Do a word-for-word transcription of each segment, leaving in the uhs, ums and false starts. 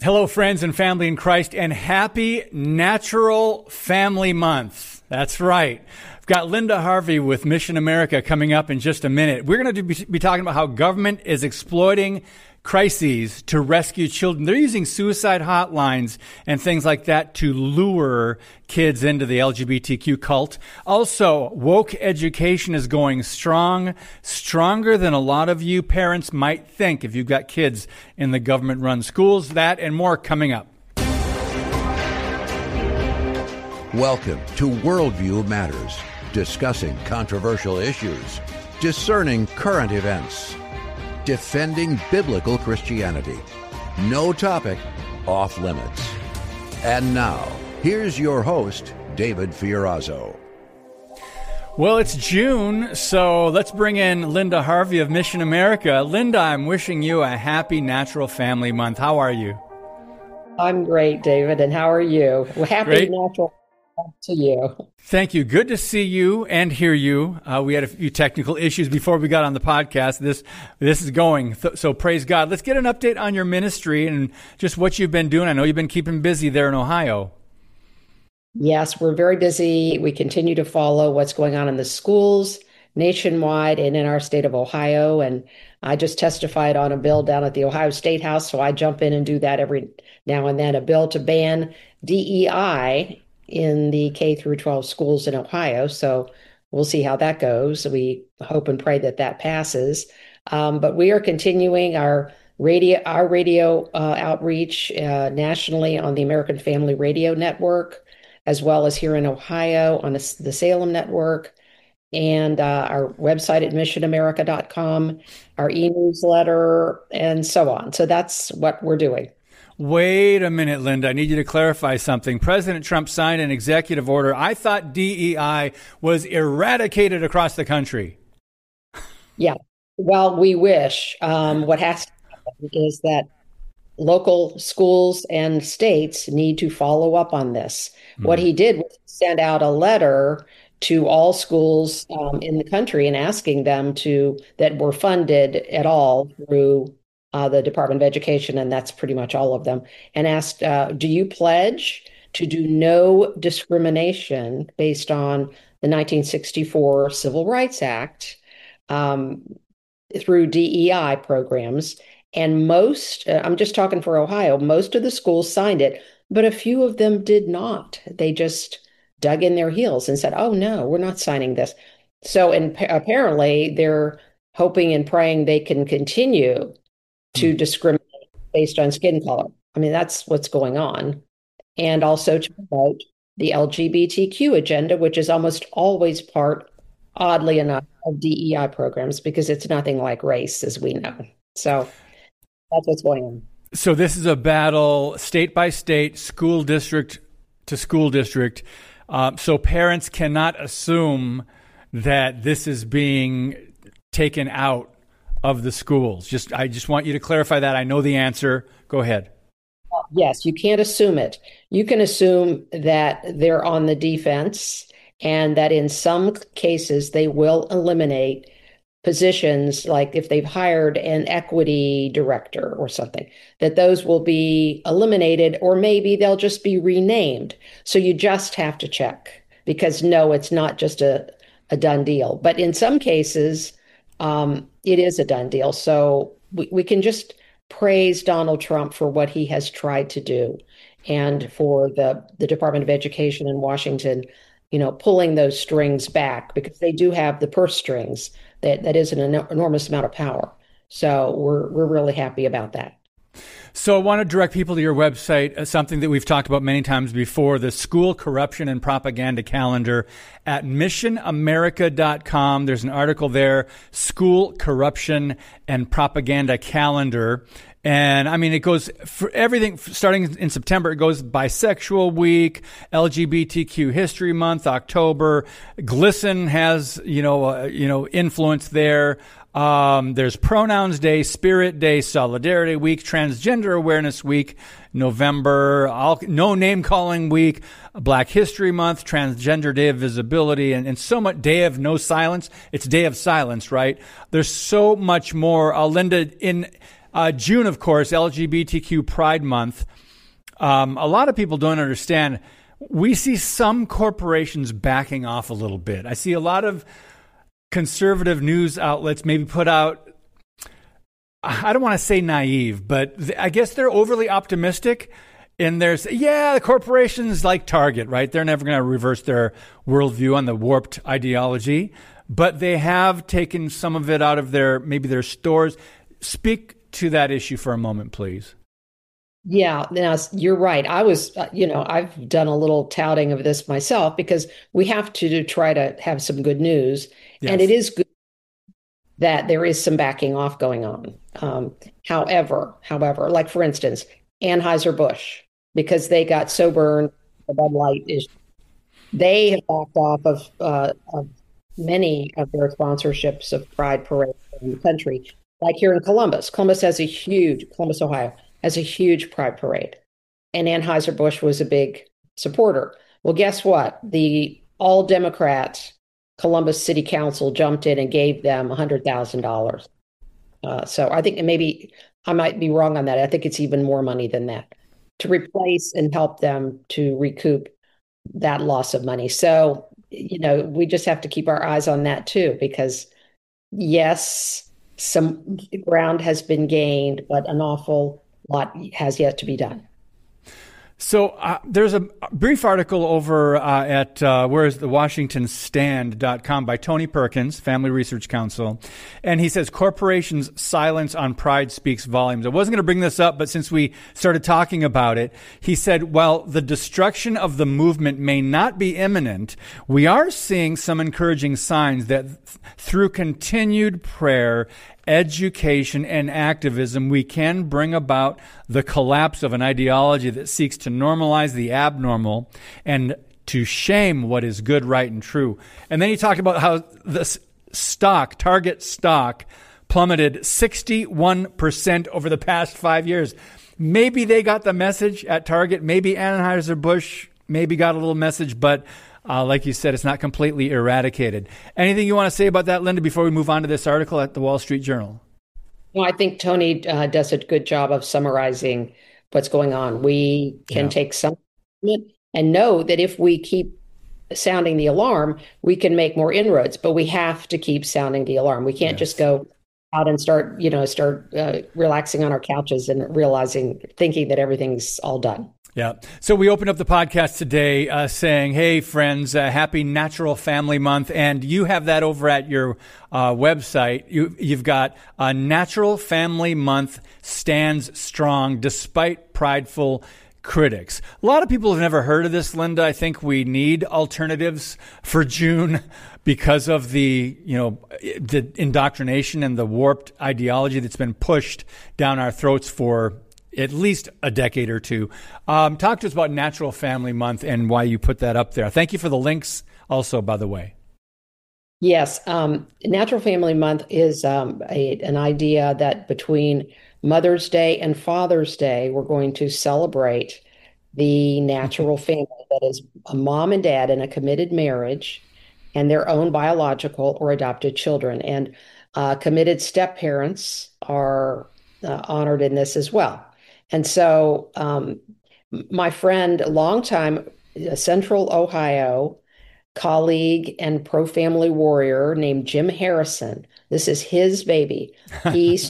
Hello, friends and family in Christ, and happy Natural Family Month. That's right. I've got Linda Harvey with Mission America coming up in just a minute. We're going to be talking about how government is exploiting crises to rescue children. They're using suicide hotlines and things like that to lure kids into the L G B T Q cult. Also, woke education is going strong, stronger than a lot of you parents might think if you've got kids in the government-run schools. That and more coming up. Welcome to Worldview Matters, discussing controversial issues, discerning current events, defending biblical Christianity. No topic off limits. And now, here's your host, David Fiorazo. Well, it's June, so let's bring in Linda Harvey of Mission America. Linda, I'm wishing you a happy Natural Family Month. How are you? I'm great, David, and how are you? Well, happy Great. Natural to you. Thank you. Good to see you and hear you. Uh, we had a few technical issues before we got on the podcast. This this is going, Th- so praise God. Let's get an update on your ministry and just what you've been doing. I know you've been keeping busy there in Ohio. Yes, we're very busy. We continue to follow what's going on in the schools nationwide and in our state of Ohio. And I just testified on a bill down at the Ohio State House, so I jump in and do that every now and then, a bill to ban D E I in the K through twelve schools in Ohio. So we'll see how that goes. We hope and pray that that passes. Um, but we are continuing our radio, our radio uh, outreach uh, nationally on the American Family Radio Network, as well as here in Ohio on a, the Salem Network, and uh, our website at mission america dot com, our e-newsletter, and so on. So that's what we're doing. Wait a minute, Linda. I need you to clarify something. President Trump signed an executive order. I thought D E I was eradicated across the country. Yeah. Well, we wish. Um, what has to happen is that local schools and states need to follow up on this. Mm-hmm. What he did was send out a letter to all schools um, in the country and asking them to, that were funded at all through Uh, the Department of Education, and that's pretty much all of them, and asked, uh, do you pledge to do no discrimination based on the nineteen sixty-four Civil Rights Act um, through D E I programs? And most, uh, I'm just talking for Ohio, most of the schools signed it, but a few of them did not. They just dug in their heels and said, oh, no, we're not signing this. So and apparently they're hoping and praying they can continue to discriminate based on skin color. I mean, that's what's going on. And also to promote the L G B T Q agenda, which is almost always part, oddly enough, of D E I programs, because it's nothing like race, as we know. So that's what's going on. So this is a battle state by state, school district to school district. Uh, so parents cannot assume that this is being taken out of the schools. Just, I just want you to clarify that. I know the answer. Go ahead. Yes, you can't assume it. You can assume that they're on the defense and that in some cases they will eliminate positions, like if they've hired an equity director or something, that those will be eliminated, or maybe they'll just be renamed. So you just have to check, because no, it's not just a, a done deal. But in some cases, Um, it is a done deal. So we, we can just praise Donald Trump for what he has tried to do, and for the, the Department of Education in Washington, you know, pulling those strings back, because they do have the purse strings. That, that is an en- enormous amount of power. So we're we're really happy about that. So I want to direct people to your website, uh, something that we've talked about many times before, the School Corruption and Propaganda Calendar at mission america dot com. There's an article there, School Corruption and Propaganda Calendar. And I mean, it goes for everything starting in September. It goes Bisexual Week, L G B T Q History Month, October. GLSEN has, you know, uh, you know, influence there. Um, there's Pronouns Day, Spirit Day, Solidarity Week, Transgender Awareness Week, November, all, No Name Calling Week, Black History Month, Transgender Day of Visibility, and, and so much. Day of No Silence. It's Day of Silence, right? There's so much more. Uh, Linda, in Uh, June, of course, L G B T Q Pride Month. Um, a lot of people don't understand. We see some corporations backing off a little bit. I see a lot of conservative news outlets maybe put out, I don't want to say naive, but I guess they're overly optimistic. And there's, yeah, the corporations like Target, right? They're never going to reverse their worldview on the warped ideology, but they have taken some of it out of their, maybe their stores. Speak to that issue for a moment, please. Yeah, now you're right. I was, uh, you know, I've done a little touting of this myself because we have to try to have some good news. Yes. And it is good that there is some backing off going on. Um, however, however, like for instance, Anheuser-Busch, because they got so burned, the Bud Light issue, they have backed off of, uh, of many of their sponsorships of Pride parades in the country. Like here in Columbus, Columbus has a huge, Columbus, Ohio, has a huge Pride parade. And Anheuser-Busch was a big supporter. Well, guess what? The all Democrat Columbus City Council jumped in and gave them one hundred thousand dollars. Uh, so I think maybe I might be wrong on that. I think it's even more money than that to replace and help them to recoup that loss of money. So, you know, we just have to keep our eyes on that too, because yes, some ground has been gained, but an awful lot has yet to be done. So uh, there's a brief article over uh, at, uh, where is the Washington Stand dot com by Tony Perkins, Family Research Council. And he says, corporations' silence on Pride speaks volumes. I wasn't going to bring this up, but since we started talking about it, he said, while the destruction of the movement may not be imminent, we are seeing some encouraging signs that th- through continued prayer, education, and activism, we can bring about the collapse of an ideology that seeks to normalize the abnormal and to shame what is good, right, and true. And then he talked about how the stock, Target stock, plummeted sixty-one percent over the past five years. Maybe they got the message at Target. Maybe Anheuser-Busch maybe got a little message, but Uh, like you said, it's not completely eradicated. Anything you want to say about that, Linda, before we move on to this article at the Wall Street Journal? Well, I think Tony uh, does a good job of summarizing what's going on. We can yeah. take some and know that if we keep sounding the alarm, we can make more inroads, but we have to keep sounding the alarm. We can't yes. just go out and start, you know, start uh, relaxing on our couches and realizing, thinking that everything's all done. Yeah. So we opened up the podcast today uh, saying, hey, friends, uh, happy Natural Family Month. And you have that over at your uh, website. You, you've got uh, Natural Family Month stands strong despite prideful critics. A lot of people have never heard of this, Linda. I think we need alternatives for June because of the, you know, the indoctrination and the warped ideology that's been pushed down our throats for at least a decade or two. Um, talk to us about Natural Family Month and why you put that up there. Thank you for the links also, by the way. Yes. Um, Natural Family Month is um, a, an idea that between Mother's Day and Father's Day, we're going to celebrate the natural family that is a mom and dad in a committed marriage and their own biological or adopted children. And uh, committed step-parents are uh, honored in this as well. And so um, my friend, a longtime Central Ohio colleague and pro-family warrior named Jim Harrison, this is his baby. He's,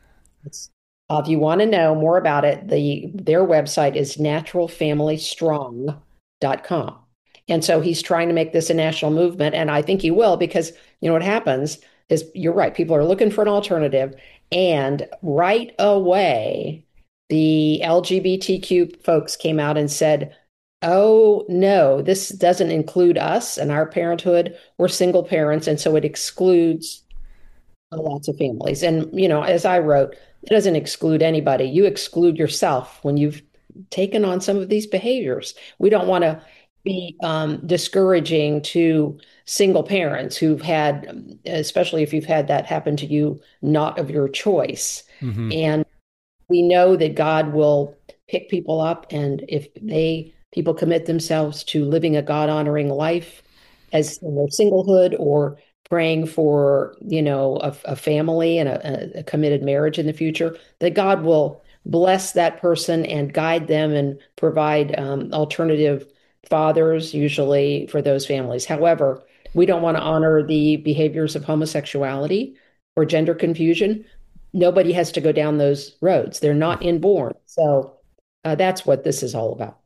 uh, if you want to know more about it, the their website is natural family strong dot com. And so he's trying to make this a national movement, and I think he will, because you know what happens is, you're right, people are looking for an alternative, and right away, the L G B T Q folks came out and said, oh, no, this doesn't include us and our parenthood. We're single parents, and so it excludes lots of families. And, you know, as I wrote, it doesn't exclude anybody. You exclude yourself when you've taken on some of these behaviors. We don't want to be um, discouraging to single parents who've had, especially if you've had that happen to you, not of your choice. Mm-hmm. And we know that God will pick people up, and if they people commit themselves to living a God-honoring life as in their singlehood or praying for, you know, a, a family and a, a committed marriage in the future, that God will bless that person and guide them and provide um, alternative fathers, usually for those families. However, we don't want to honor the behaviors of homosexuality or gender confusion. Nobody has to go down those roads. They're not inborn. So uh, that's what this is all about.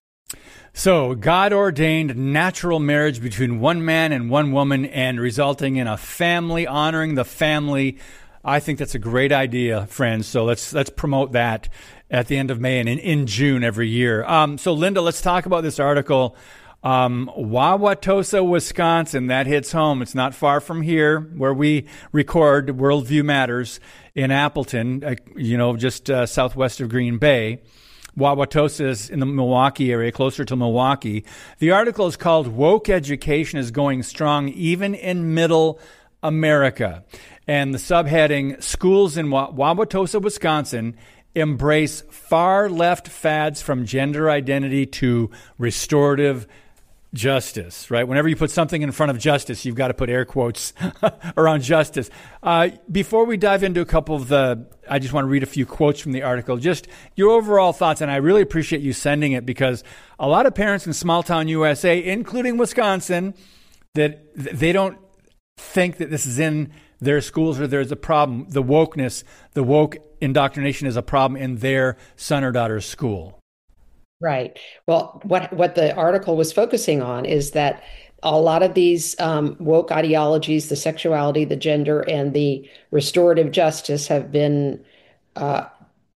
So God ordained natural marriage between one man and one woman and resulting in a family, honoring the family. I think that's a great idea, friends. So let's let's promote that at the end of May and in, in June every year. Um, so Linda, let's talk about this article. Um, Wauwatosa, Wisconsin, that hits home. It's not far from here where we record Worldview Matters in Appleton, uh, you know, just uh, southwest of Green Bay. Wauwatosa is in the Milwaukee area, closer to Milwaukee. The article is called Woke Education is Going Strong Even in Middle America. And the subheading, Schools in Wa- Wauwatosa, Wisconsin embrace far left fads from gender identity to restorative justice, right? Whenever you put something in front of justice, you've got to put air quotes around justice. Uh, before we dive into a couple of the, I just want to read a few quotes from the article, just your overall thoughts. And I really appreciate you sending it because a lot of parents in small town U S A, including Wisconsin, that they don't think that this is in their schools or there's a problem. The wokeness, the woke indoctrination is a problem in their son or daughter's school. Right. Well, what what the article was focusing on is that a lot of these um, woke ideologies, the sexuality, the gender, and the restorative justice have been uh,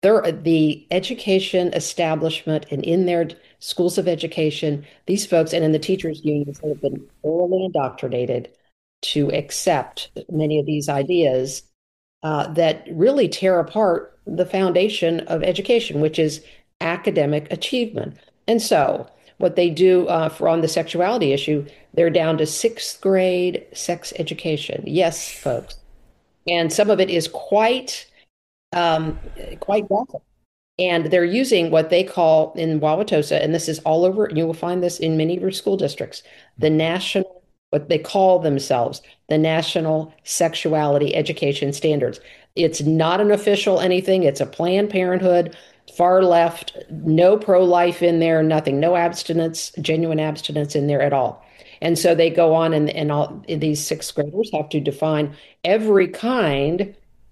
the education establishment and in their schools of education, these folks and in the teachers' unions have been thoroughly indoctrinated to accept many of these ideas uh, that really tear apart the foundation of education, which is academic achievement. And so what they do uh, for on the sexuality issue, they're down to sixth grade sex education. Yes, folks. And some of it is quite, um, quite graphic. And they're using what they call in Wauwatosa, and this is all over, and you will find this in many of your school districts, the national, what they call themselves, the National Sexuality Education Standards. It's not an official anything. It's a Planned Parenthood, far left, no pro-life in there, nothing, no abstinence, genuine abstinence in there at all. And so they go on and, and all these sixth graders have to define every kind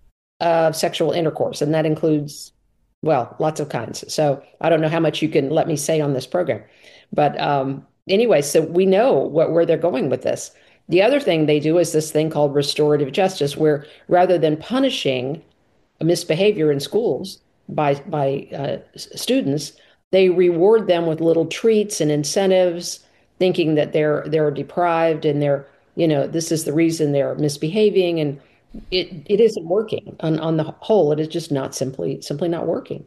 of sexual intercourse. And that includes, well, lots of kinds. So I don't know how much you can let me say on this program. But um, anyway, so we know what, where they're going with this. The other thing they do is this thing called restorative justice, where rather than punishing misbehavior in schools by by uh, students, they reward them with little treats and incentives, thinking that they're they're deprived and they're, you know, this is the reason they're misbehaving, and it it isn't working on on the whole. It is just not simply simply not working.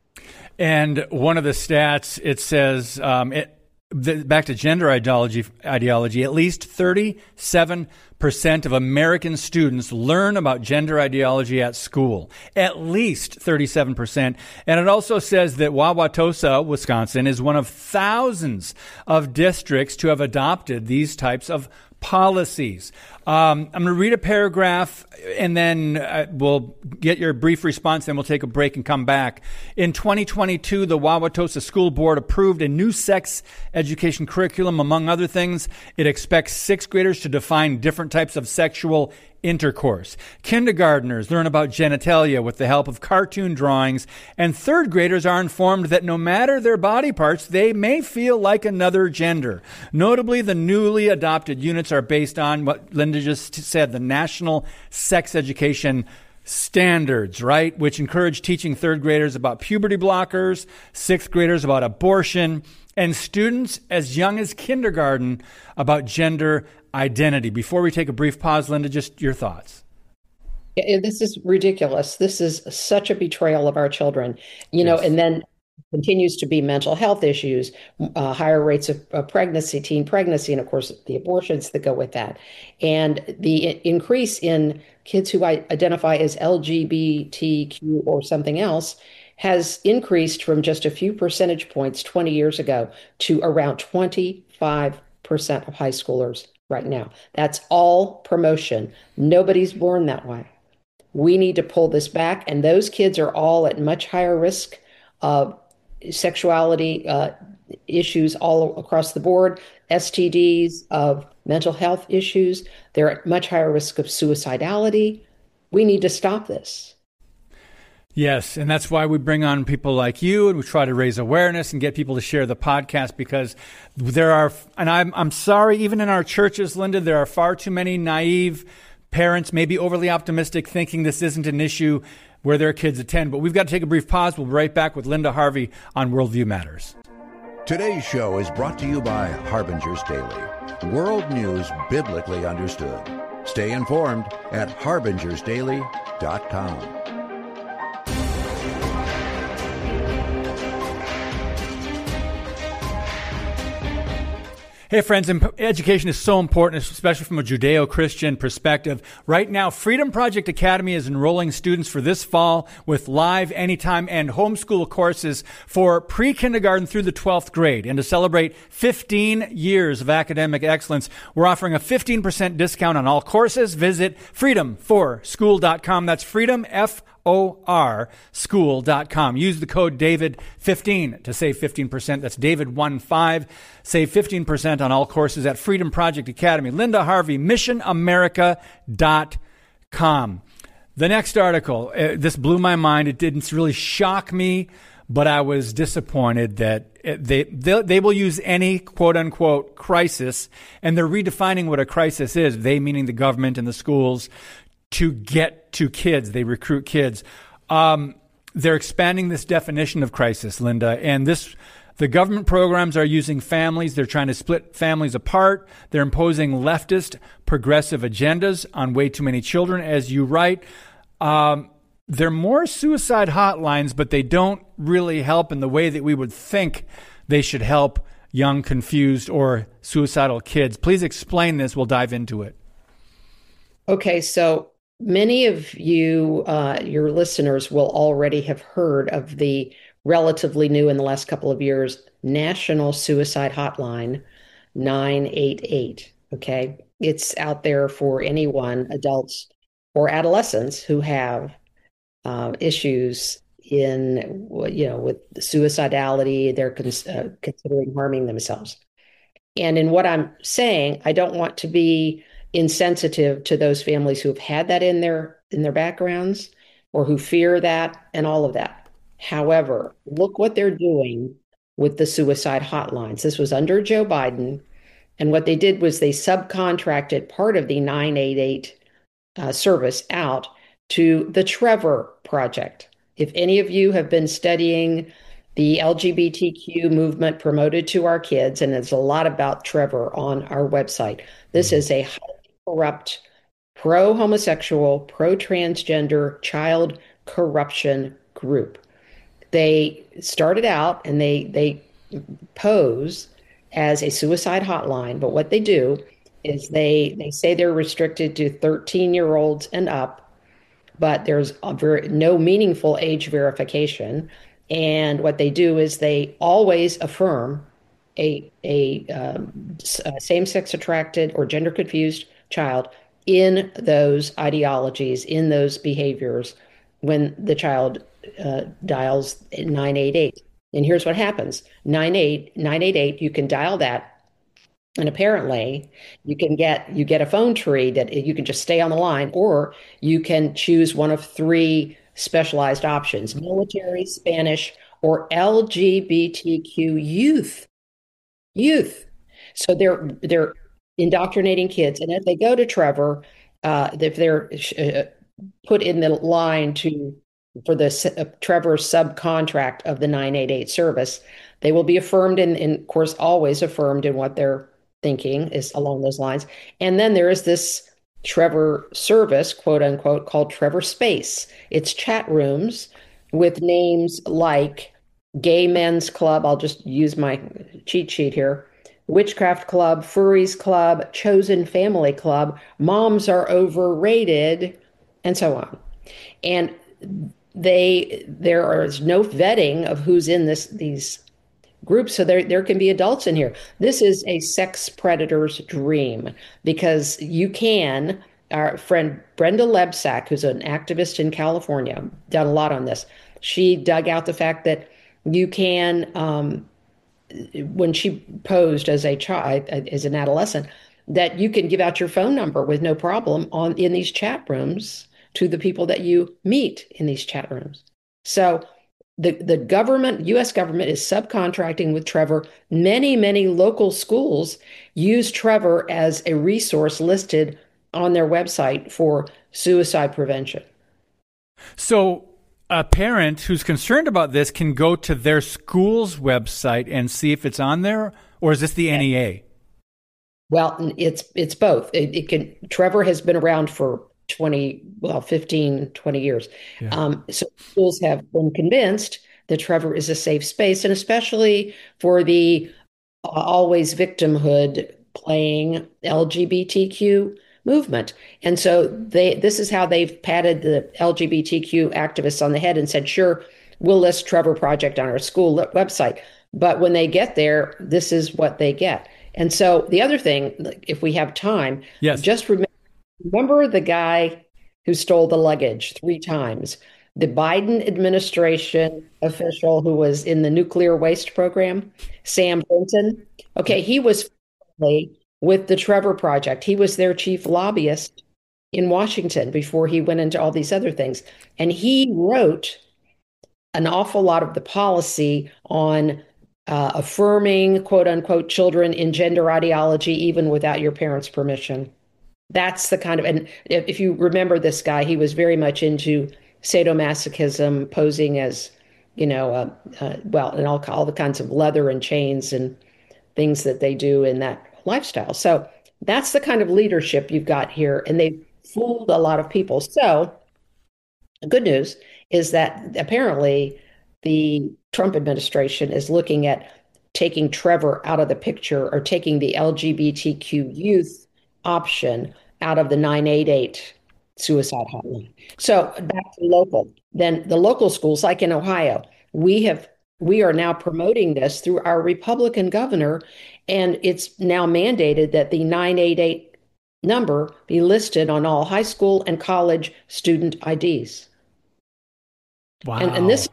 And one of the stats, it says um, it. The, back to gender ideology, ideology, at least thirty-seven percent of American students learn about gender ideology at school. At least thirty-seven percent. And it also says that Wauwatosa, Wisconsin, is one of thousands of districts to have adopted these types of policies. Um, I'm going to read a paragraph and then uh, we'll get your brief response, then we'll take a break and come back. In twenty twenty-two, the Wauwatosa School Board approved a new sex education curriculum. Among other things, it expects sixth graders to define different types of sexual intercourse. Kindergartners learn about genitalia with the help of cartoon drawings, and third graders are informed that no matter their body parts, they may feel like another gender. Notably, the newly adopted units are based on what Linda just said, the National Sex Education Standards, right? Which encourage teaching third graders about puberty blockers, sixth graders about abortion, and students as young as kindergarten about gender identity. Before we take a brief pause, Linda, just your thoughts. Yeah, this is ridiculous. This is such a betrayal of our children, you know, yes. And then continues to be mental health issues, uh, higher rates of, of pregnancy, teen pregnancy, and of course the abortions that go with that. And the I- increase in kids who I- identify as L G B T Q or something else has increased from just a few percentage points twenty years ago to around twenty-five percent of high schoolers right now. That's all promotion. Nobody's born that way. We need to pull this back, and those kids are all at much higher risk of sexuality uh, issues all across the board, S T Ds, of mental health issues. They're at much higher risk of suicidality. We need to stop this. Yes, and that's why we bring on people like you, and we try to raise awareness and get people to share the podcast, because there are, and I'm I'm sorry, even in our churches, Linda, there are far too many naive parents, maybe overly optimistic, thinking this isn't an issue where their kids attend. But we've got to take a brief pause. We'll be right back with Linda Harvey on Worldview Matters. Today's show is brought to you by Harbingers Daily, world news biblically understood. Stay informed at harbingers daily dot com. Hey, friends, education is so important, especially from a Judeo-Christian perspective. Right now, Freedom Project Academy is enrolling students for this fall with live, anytime, and homeschool courses for pre-kindergarten through the twelfth grade. And to celebrate fifteen years of academic excellence, we're offering a fifteen percent discount on all courses. Visit freedom for school dot com. That's freedom, F O R, school dot com. Use the code David fifteen to save fifteen percent. That's David fifteen. Save fifteen percent on all courses at Freedom Project Academy. Linda Harvey, mission america dot com. The next article, uh, this blew my mind. It didn't really shock me, but I was disappointed that they, they they will use any quote-unquote crisis, and they're redefining what a crisis is, they meaning the government and the schools, to get to kids. They recruit kids. Um, they're expanding this definition of crisis, Linda, and this the government programs are using families. They're trying to split families apart. They're imposing leftist progressive agendas on way too many children, as you write. Um, they're more suicide hotlines, but they don't really help in the way that we would think they should help young, confused, or suicidal kids. Please explain this. We'll dive into it. Okay, so many of you, uh, your listeners, will already have heard of the relatively new in the last couple of years National Suicide Hotline nine eight eight. Okay, it's out there for anyone, adults or adolescents, who have uh, issues in, you know, with suicidality. They're cons- uh, considering harming themselves. And in what I'm saying, I don't want to be insensitive to those families who have had that in their in their backgrounds, or who fear that, and all of that. However, look what they're doing with the suicide hotlines. This was under Joe Biden, and what they did was they subcontracted part of the nine eight eight uh, service out to the Trevor Project. If any of you have been studying the L G B T Q movement promoted to our kids, and there's a lot about Trevor on our website, this is a highly corrupt, pro-homosexual, pro-transgender child corruption group. They started out and they they pose as a suicide hotline, but what they do is they they say they're restricted to thirteen-year-olds and up, but there's a very, no meaningful age verification. And what they do is they always affirm a a, um, a same-sex attracted or gender confused child in those ideologies, in those behaviors, when the child uh, dials nine eight eight. And here's what happens. nine eight eight, you can dial that, and apparently you can get you get a phone tree that you can just stay on the line, or you can choose one of three specialized options: military, Spanish, or L G B T Q youth. Youth. So they're they're indoctrinating kids, and if they go to Trevor, uh, if they're uh, put in the line to for the uh, Trevor subcontract of the nine eight eight service, they will be affirmed, and, and of course always affirmed in what they're thinking is along those lines. And then there is this Trevor service, quote unquote, called Trevor Space. It's chat rooms with names like Gay Men's Club. I'll just use my cheat sheet here. Witchcraft Club, Furries Club, Chosen Family Club, Moms Are Overrated, and so on. And they there is no vetting of who's in this these groups, so there there can be adults in here. This is a sex predator's dream because you can. Our friend Brenda Lebsack, who's an activist in California, done a lot on this. She dug out the fact that you can, um, when she posed as a child, as an adolescent, that you can give out your phone number with no problem on in these chat rooms to the people that you meet in these chat rooms. So the, the government, U S government is subcontracting with Trevor. Many, many local schools use Trevor as a resource listed on their website for suicide prevention. So a parent who's concerned about this can go to their school's website and see if it's on there, or is this the N E A? Well, it's it's both. It, it can. Trevor has been around for twenty, well, fifteen, twenty years. Yeah. Um, so schools have been convinced that Trevor is a safe space, and especially for the uh, always victimhood playing L G B T Q movement. And so they this is how they've patted the L G B T Q activists on the head and said, sure, we'll list Trevor Project on our school website. But when they get there, this is what they get. And so the other thing, if we have time, yes. just remember, remember the guy who stole the luggage three times, the Biden administration official who was in the nuclear waste program, Sam Brinton. Okay, he was with the Trevor Project. He was their chief lobbyist in Washington before he went into all these other things. And he wrote an awful lot of the policy on uh, affirming, quote unquote, children in gender ideology, even without your parents' permission. That's the kind of, and if, if you remember this guy, he was very much into sadomasochism, posing as, you know, uh, uh, well, and all, all the kinds of leather and chains and things that they do in that lifestyle. So that's the kind of leadership you've got here, and they've fooled a lot of people. So the good news is that apparently the Trump administration is looking at taking Trevor out of the picture, or taking the L G B T Q youth option out of the nine eight eight suicide hotline. So back to local. Then the local schools, like in Ohio, we have we are now promoting this through our Republican governor, and it's now mandated that the nine eight eight number be listed on all high school and college student I Ds. Wow. And, and this,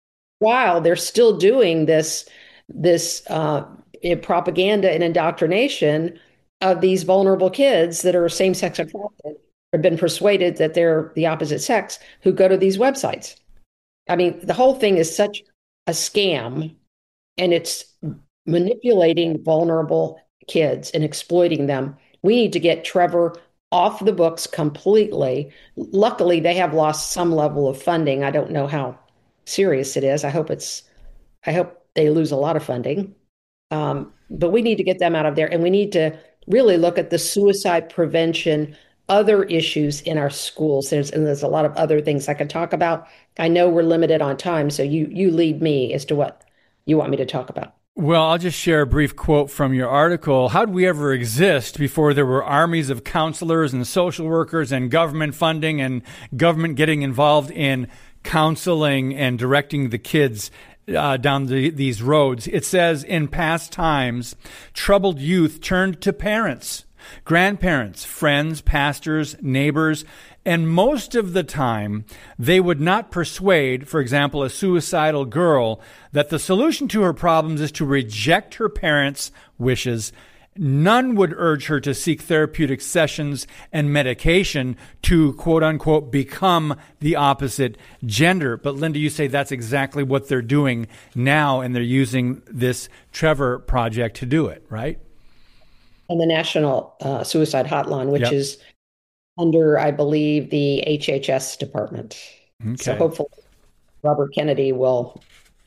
while they're still doing this, this uh, propaganda and indoctrination of these vulnerable kids that are same-sex attracted, or been persuaded that they're the opposite sex, who go to these websites. I mean, the whole thing is such a scam, and it's manipulating vulnerable kids and exploiting them. We need to get Trevor off the books completely. Luckily, they have lost some level of funding. I don't know how serious it is. I hope it's, I hope they lose a lot of funding. Um, but we need to get them out of there, and we need to really look at the suicide prevention, other issues in our schools. There's and there's a lot of other things I could talk about. I know we're limited on time, so you you lead me as to what you want me to talk about. Well, I'll just share a brief quote from your article. How'd we ever exist before there were armies of counselors and social workers and government funding and government getting involved in counseling and directing the kids uh, down the, these roads? It says, in past times, troubled youth turned to parents, grandparents, friends, pastors, neighbors, and most of the time, they would not persuade, for example, a suicidal girl that the solution to her problems is to reject her parents' wishes. None would urge her to seek therapeutic sessions and medication to, quote unquote, become the opposite gender. But Linda, you say that's exactly what they're doing now, and they're using this Trevor Project to do it, right? And the National uh, Suicide Hotline, which yep. is under, I believe, the H H S department. Okay. So hopefully Robert Kennedy will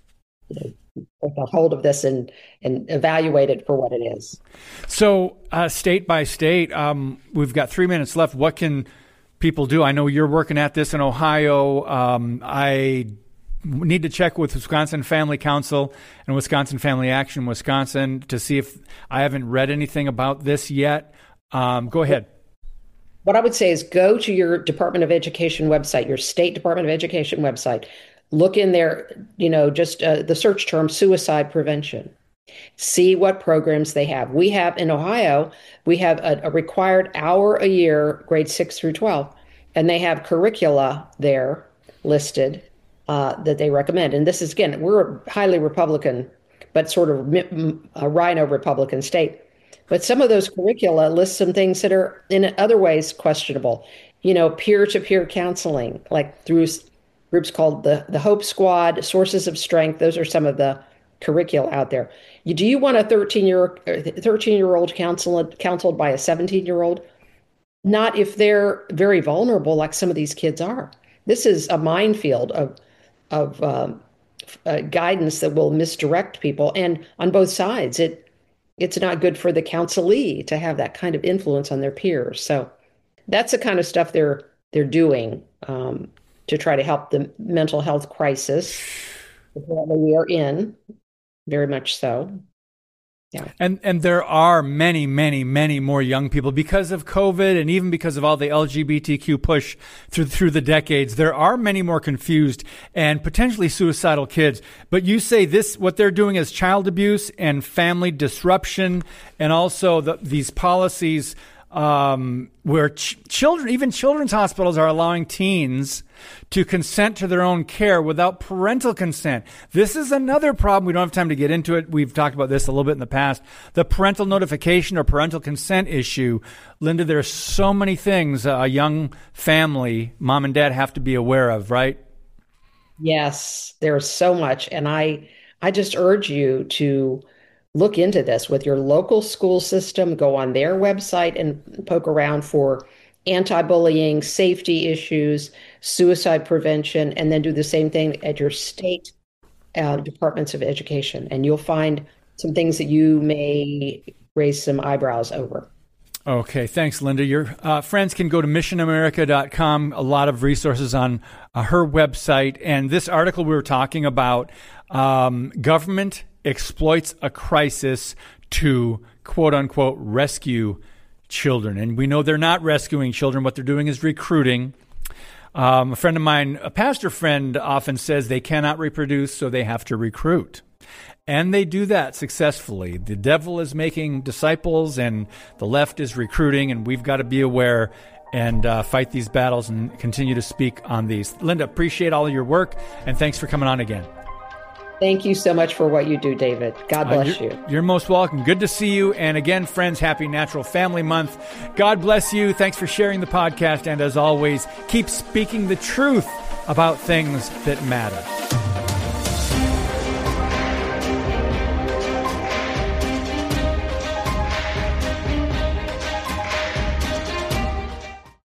you know, take a hold of this and, and evaluate it for what it is. So uh, state by state, um, we've got three minutes left. What can people do? I know you're working at this in Ohio. Um, I need to check with Wisconsin Family Council and Wisconsin Family Action Wisconsin to see if I haven't read anything about this yet. Um, go ahead. What I would say is go to your Department of Education website, your state Department of Education website, look in there, you know, just uh, the search term suicide prevention. See what programs they have. We have in Ohio, we have a, a required hour a year, grades six through twelve, and they have curricula there listed uh, that they recommend. And this is, again, we're a highly Republican, but sort of a rhino Republican state. But some of those curricula list some things that are in other ways questionable. You know, peer-to-peer counseling, like through groups called the, the Hope Squad, Sources of Strength. Those are some of the curricula out there. You, do you want a thirteen-year-old counseled, counseled by a seventeen-year-old? Not if they're very vulnerable like some of these kids are. This is a minefield of, of um, uh, guidance that will misdirect people. And on both sides, it it's not good for the counselee to have that kind of influence on their peers. So that's the kind of stuff they're they're doing um, to try to help the mental health crisis that we are in, very much so. Yeah. And and there are many, many, many more young people because of COVID and even because of all the L G B T Q push through through the decades. There are many more confused and potentially suicidal kids. But you say this, what they're doing is child abuse and family disruption, and also the, these policies um, where ch- children, even children's hospitals are allowing teens to consent to their own care without parental consent. This is another problem. We don't have time to get into it. We've talked about this a little bit in the past. The parental notification or parental consent issue. Linda, there are so many things a young family, mom and dad, have to be aware of, right? Yes, there's so much. And I, I just urge you to look into this with your local school system, go on their website and poke around for anti-bullying, safety issues, suicide prevention, and then do the same thing at your state uh, departments of education. And you'll find some things that you may raise some eyebrows over. Okay, thanks, Linda. Your uh, friends can go to mission america dot com, a lot of resources on uh, her website. And this article we were talking about, um, government exploits a crisis to, quote unquote, rescue children. And we know they're not rescuing children. What they're doing is recruiting. Um, a friend of mine, a pastor friend, often says they cannot reproduce, so they have to recruit. And they do that successfully. The devil is making disciples and the left is recruiting, and we've got to be aware and uh, fight these battles and continue to speak on these. Linda, appreciate all of your work, and thanks for coming on again. Thank you so much for what you do, David. God bless uh, you're, you. You're most welcome. Good to see you. And again, friends, happy Natural Family Month. God bless you. Thanks for sharing the podcast. And as always, keep speaking the truth about things that matter.